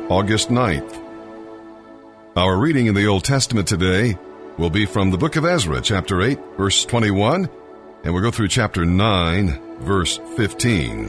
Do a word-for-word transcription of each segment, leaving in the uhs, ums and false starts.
August ninth. Our reading in the Old Testament today will be from the book of Ezra, chapter eight, verse twenty-one, and we'll go through chapter nine, verse fifteen.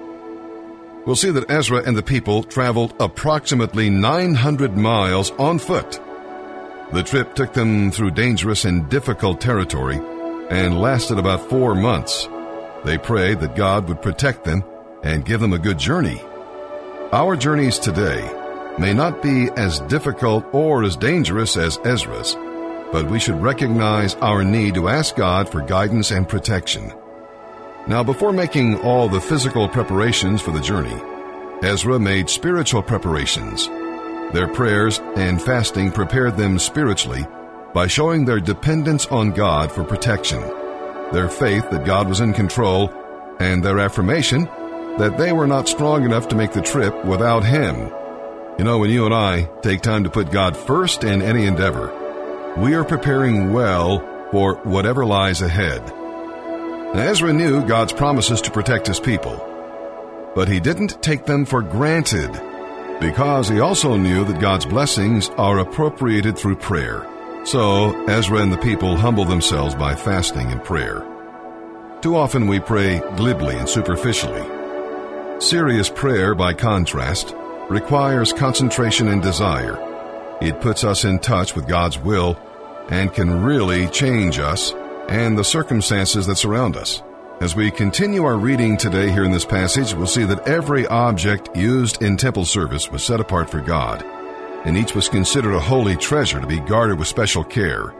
We'll see that Ezra and the people traveled approximately nine hundred miles on foot. The trip took them through dangerous and difficult territory and lasted about four months. They prayed that God would protect them and give them a good journey. Our journeys today may not be as difficult or as dangerous as Ezra's, but we should recognize our need to ask God for guidance and protection. Now, before making all the physical preparations for the journey, Ezra made spiritual preparations. Their prayers and fasting prepared them spiritually by showing their dependence on God for protection, their faith that God was in control, and their affirmation that they were not strong enough to make the trip without Him. You know, when you and I take time to put God first in any endeavor, we are preparing well for whatever lies ahead. Now, Ezra knew God's promises to protect His people, but he didn't take them for granted, because he also knew that God's blessings are appropriated through prayer. So Ezra and the people humbled themselves by fasting and prayer. Too often we pray glibly and superficially. Serious prayer, by contrast, requires concentration and desire. It puts us in touch with God's will and can really change us and the circumstances that surround us. As we continue our reading today here in this passage, we'll see that every object used in temple service was set apart for God, and each was considered a holy treasure to be guarded with special care.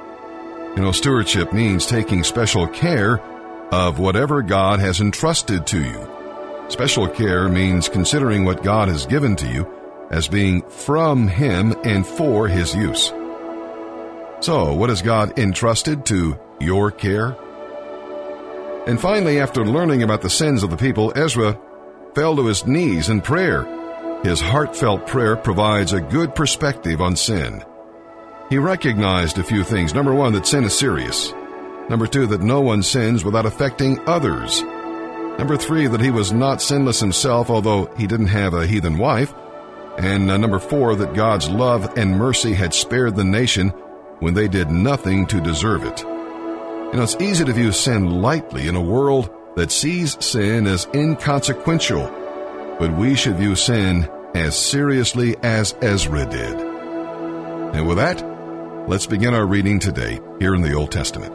You know, stewardship means taking special care of whatever God has entrusted to you. Special care means considering what God has given to you as being from Him and for His use. So, what has God entrusted to your care? And finally, after learning about the sins of the people, Ezra fell to his knees in prayer. His heartfelt prayer provides a good perspective on sin. He recognized a few things. Number one, that sin is serious. Number two, that no one sins without affecting others. Number three, that he was not sinless himself, although he didn't have a heathen wife. And uh, number four, that God's love and mercy had spared the nation when they did nothing to deserve it. You know, it's easy to view sin lightly in a world that sees sin as inconsequential, but we should view sin as seriously as Ezra did. And with that, let's begin our reading today here in the Old Testament.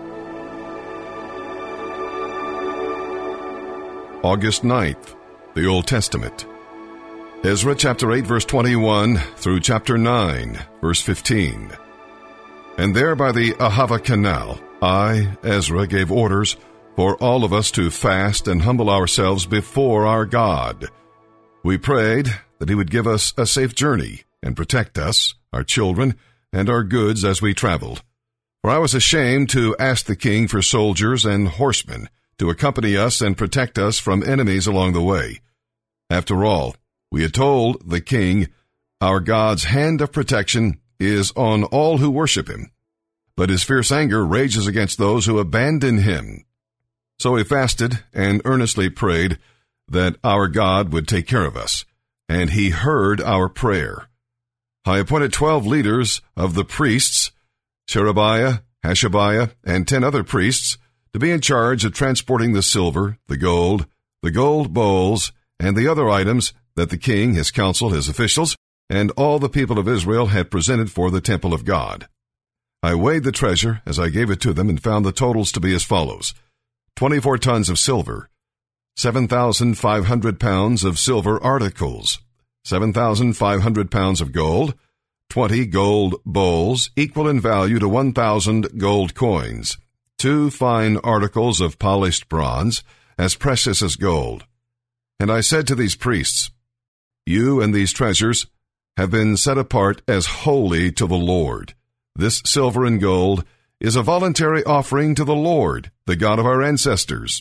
August ninth, the Old Testament. Ezra chapter eight, verse twenty-one through chapter nine, verse fifteen. And there by the Ahava Canal, I, Ezra, gave orders for all of us to fast and humble ourselves before our God. We prayed that He would give us a safe journey and protect us, our children, and our goods as we traveled. For I was ashamed to ask the king for soldiers and horsemen to accompany us and protect us from enemies along the way. After all, we had told the king, our God's hand of protection is on all who worship Him, but His fierce anger rages against those who abandon Him. So we fasted and earnestly prayed that our God would take care of us, and He heard our prayer. I appointed twelve leaders of the priests, Sherebiah, Hashabiah, and ten other priests, to be in charge of transporting the silver, the gold, the gold bowls, and the other items that the king, his council, his officials, and all the people of Israel had presented for the temple of God. I weighed the treasure as I gave it to them and found the totals to be as follows: twenty-four tons of silver, seven thousand five hundred pounds of silver articles, seven thousand five hundred pounds of gold, twenty gold bowls, equal in value to one thousand gold coins, two fine articles of polished bronze, as precious as gold. And I said to these priests, you and these treasures have been set apart as holy to the Lord. This silver and gold is a voluntary offering to the Lord, the God of our ancestors.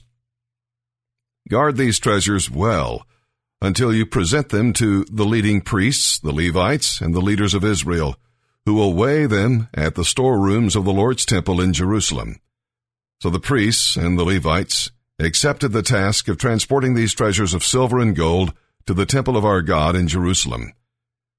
Guard these treasures well until you present them to the leading priests, the Levites, and the leaders of Israel, who will weigh them at the storerooms of the Lord's temple in Jerusalem. So the priests and the Levites accepted the task of transporting these treasures of silver and gold to the temple of our God in Jerusalem.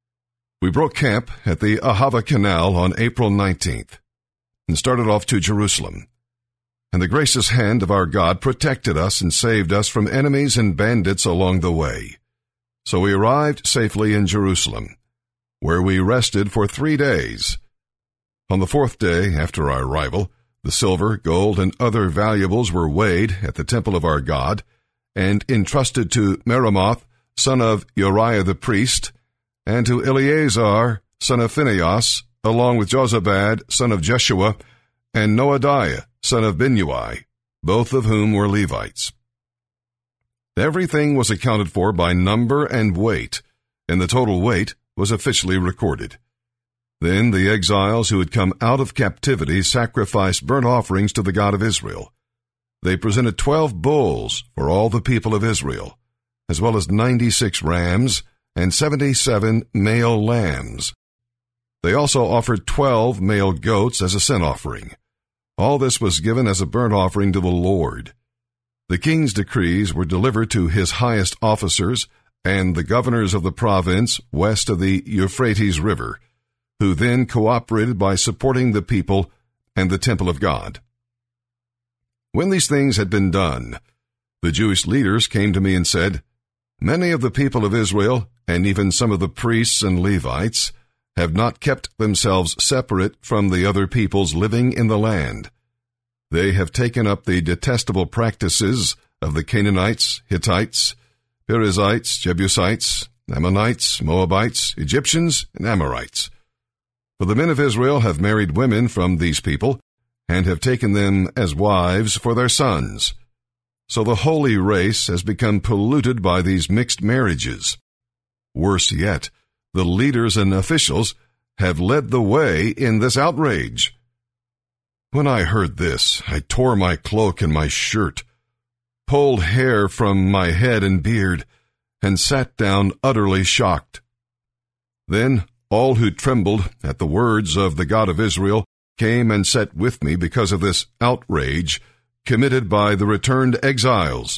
We broke camp at the Ahava Canal on April nineteenth and started off to Jerusalem. And the gracious hand of our God protected us and saved us from enemies and bandits along the way. So we arrived safely in Jerusalem, where we rested for three days. On the fourth day after our arrival, the silver, gold, and other valuables were weighed at the temple of our God and entrusted to Meremoth, son of Uriah the priest, and to Eleazar, son of Phinehas, along with Jozabad, son of Jeshua, and Noadiah, son of Binnui, both of whom were Levites. Everything was accounted for by number and weight, and the total weight was officially recorded. Then the exiles who had come out of captivity sacrificed burnt offerings to the God of Israel. They presented twelve bulls for all the people of Israel, as well as ninety-six rams and seventy-seven male lambs. They also offered twelve male goats as a sin offering. All this was given as a burnt offering to the Lord. The king's decrees were delivered to his highest officers and the governors of the province west of the Euphrates River, who then cooperated by supporting the people and the temple of God. When these things had been done, the Jewish leaders came to me and said, "Many of the people of Israel, and even some of the priests and Levites, have not kept themselves separate from the other peoples living in the land. They have taken up the detestable practices of the Canaanites, Hittites, Perizzites, Jebusites, Ammonites, Moabites, Egyptians, and Amorites. For the men of Israel have married women from these people, and have taken them as wives for their sons. So the holy race has become polluted by these mixed marriages. Worse yet, the leaders and officials have led the way in this outrage." When I heard this, I tore my cloak and my shirt, pulled hair from my head and beard, and sat down utterly shocked. Then all who trembled at the words of the God of Israel came and sat with me because of this outrage committed by the returned exiles.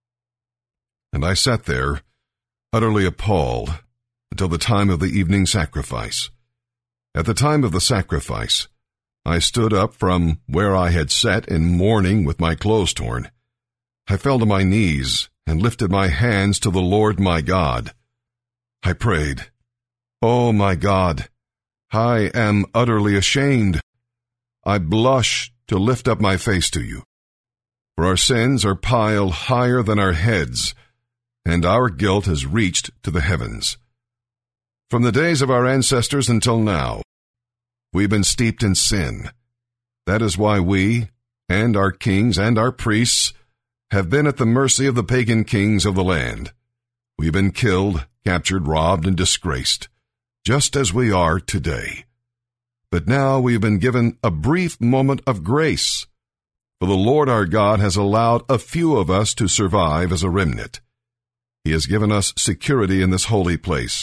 And I sat there, utterly appalled, until the time of the evening sacrifice. At the time of the sacrifice, I stood up from where I had sat in mourning with my clothes torn. I fell to my knees and lifted my hands to the Lord my God. I prayed, "Oh my God, I am utterly ashamed. I blush to lift up my face to you. For our sins are piled higher than our heads, and our guilt has reached to the heavens. From the days of our ancestors until now, we've been steeped in sin. That is why we, and our kings and our priests, have been at the mercy of the pagan kings of the land. We've been killed, captured, robbed, and disgraced, just as we are today. But now we've been given a brief moment of grace, for the Lord our God has allowed a few of us to survive as a remnant. He has given us security in this holy place.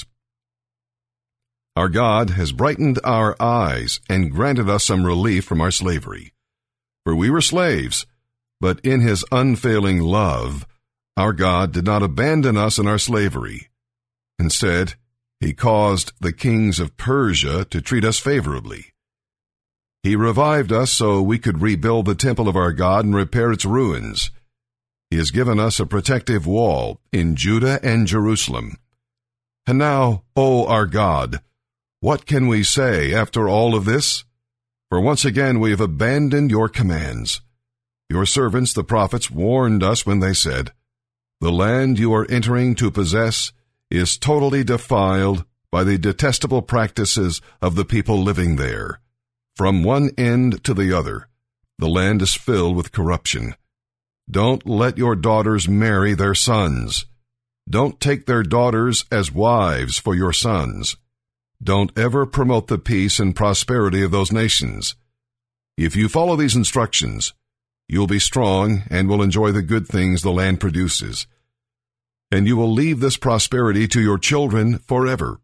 Our God has brightened our eyes and granted us some relief from our slavery. For we were slaves, but in his unfailing love, our God did not abandon us in our slavery. Instead, he caused the kings of Persia to treat us favorably. He revived us so we could rebuild the temple of our God and repair its ruins. He has given us a protective wall in Judah and Jerusalem. And now, O our God, what can we say after all of this? For once again we have abandoned your commands. Your servants, the prophets, warned us when they said, "The land you are entering to possess is totally defiled by the detestable practices of the people living there. From one end to the other, the land is filled with corruption. Don't let your daughters marry their sons. Don't take their daughters as wives for your sons. Don't ever promote the peace and prosperity of those nations. If you follow these instructions, you'll be strong and will enjoy the good things the land produces. And you will leave this prosperity to your children forever."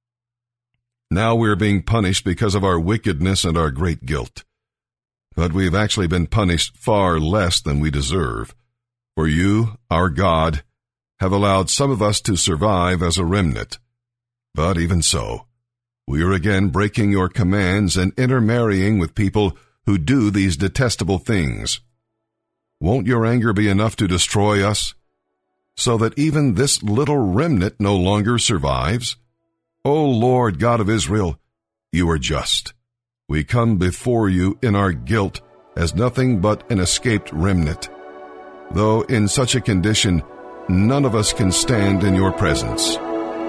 Now we are being punished because of our wickedness and our great guilt. But we have actually been punished far less than we deserve. For you, our God, have allowed some of us to survive as a remnant. But even so, we are again breaking your commands and intermarrying with people who do these detestable things. Won't your anger be enough to destroy us, so that even this little remnant no longer survives? O Lord God of Israel, you are just. We come before you in our guilt as nothing but an escaped remnant, though in such a condition none of us can stand in your presence.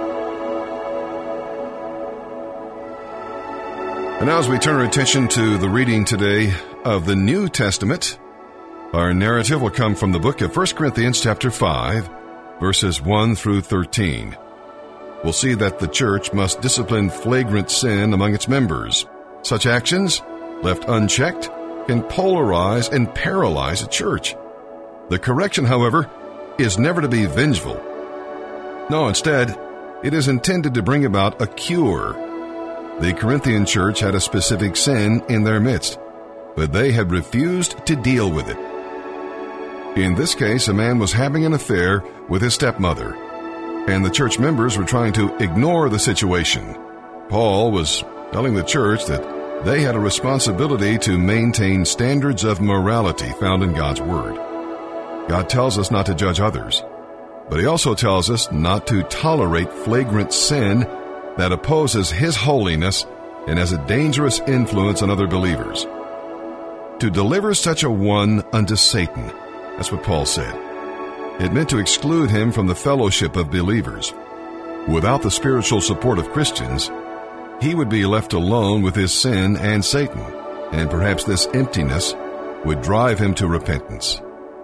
And now as we turn our attention to the reading today of the New Testament, our narrative will come from the book of First Corinthians chapter five, verses one through thirteen. We'll see that the church must discipline flagrant sin among its members. Such actions, left unchecked, can polarize and paralyze a church. The correction, however, is never to be vengeful. No, instead, it is intended to bring about a cure. The Corinthian church had a specific sin in their midst, but they had refused to deal with it. In this case, a man was having an affair with his stepmother, and the church members were trying to ignore the situation. Paul was telling the church that they had a responsibility to maintain standards of morality found in God's Word. God tells us not to judge others, but He also tells us not to tolerate flagrant sin that opposes His holiness and has a dangerous influence on other believers. To deliver such a one unto Satan, that's what Paul said. It meant to exclude him from the fellowship of believers. Without the spiritual support of Christians, he would be left alone with his sin and Satan, and perhaps this emptiness would drive him to repentance.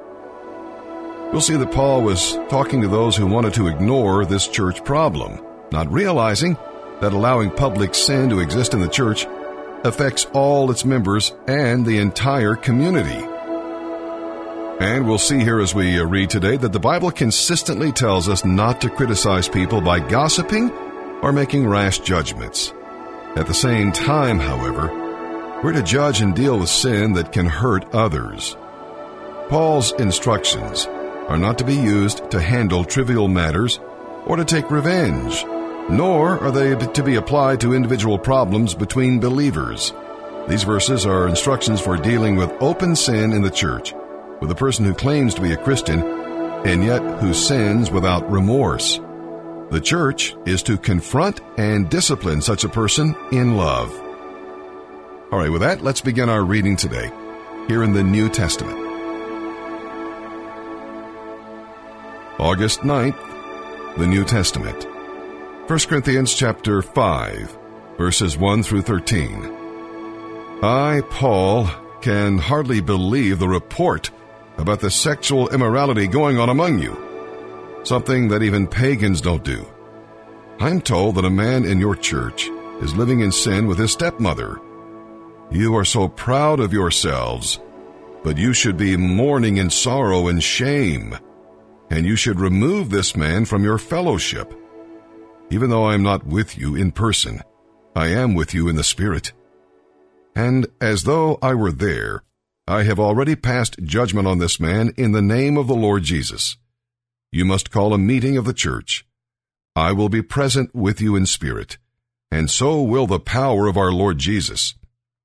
We'll see that Paul was talking to those who wanted to ignore this church problem, not realizing that allowing public sin to exist in the church affects all its members and the entire community. And we'll see here as we read today that the Bible consistently tells us not to criticize people by gossiping or making rash judgments. At the same time, however, we're to judge and deal with sin that can hurt others. Paul's instructions are not to be used to handle trivial matters or to take revenge, nor are they to be applied to individual problems between believers. These verses are instructions for dealing with open sin in the church, with a person who claims to be a Christian and yet who sins without remorse. The church is to confront and discipline such a person in love. All right, with that, let's begin our reading today, here in the New Testament. August ninth, the New Testament. First Corinthians chapter five, verses one through thirteen. I, Paul, can hardly believe the report about the sexual immorality going on among you, something that even pagans don't do. I'm told that a man in your church is living in sin with his stepmother. You are so proud of yourselves, but you should be mourning in sorrow and shame, and you should remove this man from your fellowship. Even though I am not with you in person, I am with you in the Spirit. And as though I were there, I have already passed judgment on this man in the name of the Lord Jesus. You must call a meeting of the church. I will be present with you in spirit, and so will the power of our Lord Jesus.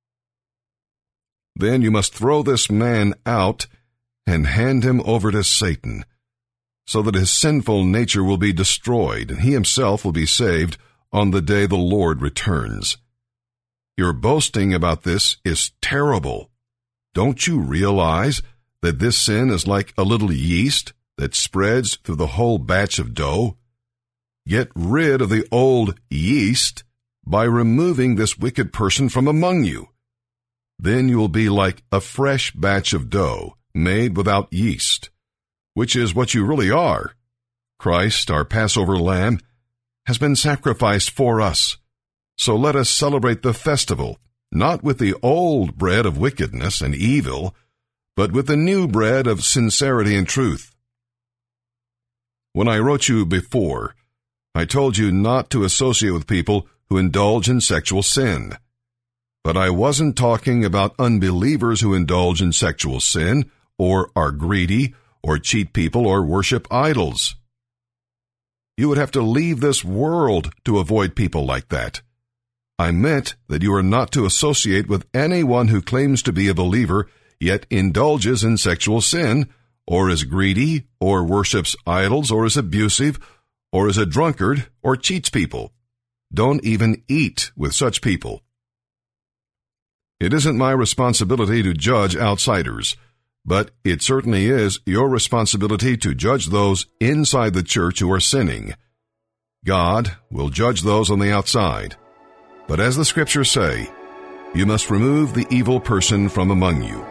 Then you must throw this man out and hand him over to Satan, so that his sinful nature will be destroyed, and he himself will be saved on the day the Lord returns. Your boasting about this is terrible. Don't you realize that this sin is like a little yeast that spreads through the whole batch of dough? Get rid of the old yeast by removing this wicked person from among you. Then you will be like a fresh batch of dough made without yeast, which is what you really are. Christ, our Passover lamb, has been sacrificed for us. So let us celebrate the festival, not with the old bread of wickedness and evil, but with the new bread of sincerity and truth. When I wrote you before, I told you not to associate with people who indulge in sexual sin. But I wasn't talking about unbelievers who indulge in sexual sin, or are greedy, or cheat people, or worship idols. You would have to leave this world to avoid people like that. I meant that you are not to associate with anyone who claims to be a believer, yet indulges in sexual sin, or is greedy, or worships idols, or is abusive, or is a drunkard, or cheats people. Don't even eat with such people. It isn't my responsibility to judge outsiders, but it certainly is your responsibility to judge those inside the church who are sinning. God will judge those on the outside. But as the scriptures say, you must remove the evil person from among you.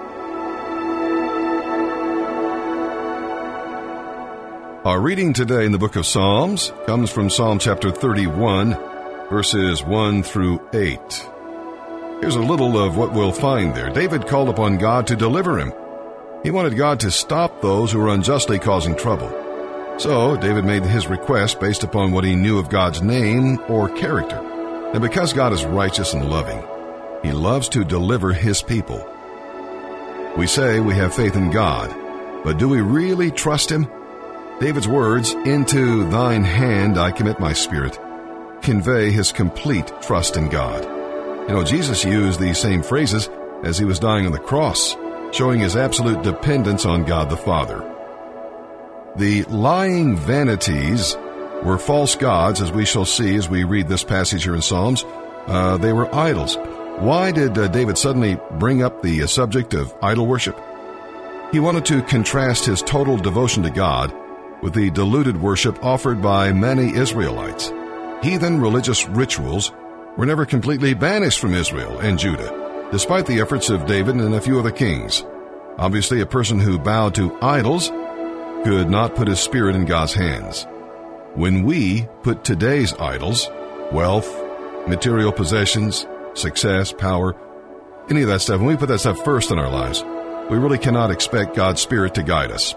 Our reading today in the book of Psalms comes from Psalm chapter thirty-one, verses one through eight. Here's a little of what we'll find there. David called upon God to deliver him. He wanted God to stop those who were unjustly causing trouble. So David made his request based upon what he knew of God's name or character. And because God is righteous and loving, He loves to deliver His people. We say we have faith in God, but do we really trust Him? David's words, "Into thine hand I commit my spirit," convey his complete trust in God. You know, Jesus used these same phrases as He was dying on the cross, showing His absolute dependence on God the Father. The lying vanities were false gods, as we shall see as we read this passage here in Psalms. Uh, they were idols. Why did uh, David suddenly bring up the uh, subject of idol worship? He wanted to contrast his total devotion to God with the diluted worship offered by many Israelites. Heathen religious rituals were never completely banished from Israel and Judah, despite the efforts of David and a few other kings. Obviously, a person who bowed to idols could not put his spirit in God's hands. When we put today's idols, wealth, material possessions, success, power, any of that stuff, when we put that stuff first in our lives, we really cannot expect God's Spirit to guide us.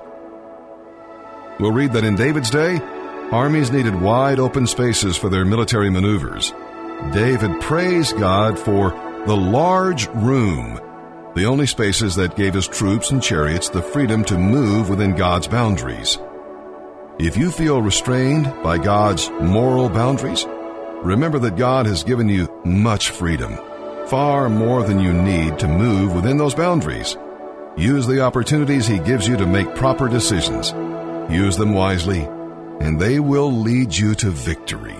We'll read that in David's day, armies needed wide open spaces for their military maneuvers. David praised God for the large room, the only spaces that gave his troops and chariots the freedom to move within God's boundaries. If you feel restrained by God's moral boundaries, remember that God has given you much freedom, far more than you need to move within those boundaries. Use the opportunities He gives you to make proper decisions. Use them wisely, and they will lead you to victory.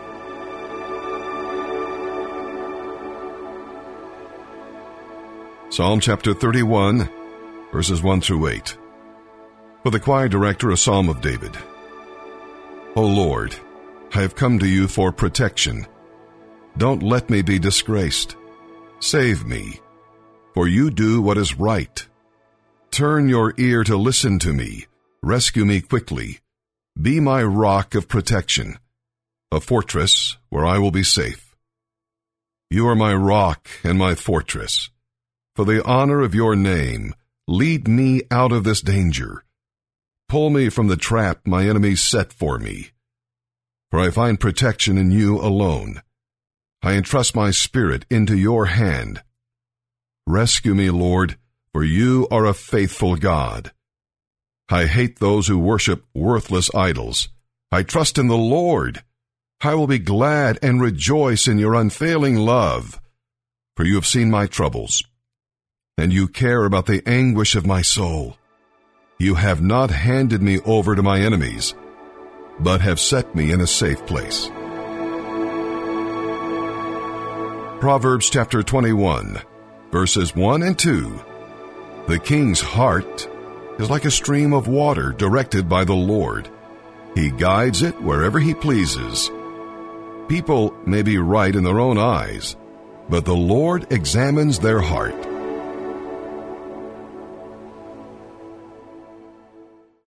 Psalm chapter thirty-one, verses one through eight. For the choir director, a psalm of David. O Lord, I have come to you for protection. Don't let me be disgraced. Save me, for you do what is right. Turn your ear to listen to me. Rescue me quickly. Be my rock of protection, a fortress where I will be safe. You are my rock and my fortress. For the honor of your name, lead me out of this danger. Pull me from the trap my enemies set for me. For I find protection in you alone. I entrust my spirit into your hand. Rescue me, Lord, for you are a faithful God. I hate those who worship worthless idols. I trust in the Lord. I will be glad and rejoice in your unfailing love. For you have seen my troubles, and you care about the anguish of my soul. You have not handed me over to my enemies, but have set me in a safe place. Proverbs chapter twenty-one, verses one and two. The king's heart is like a stream of water directed by the Lord. He guides it wherever he pleases. People may be right in their own eyes, but the Lord examines their heart.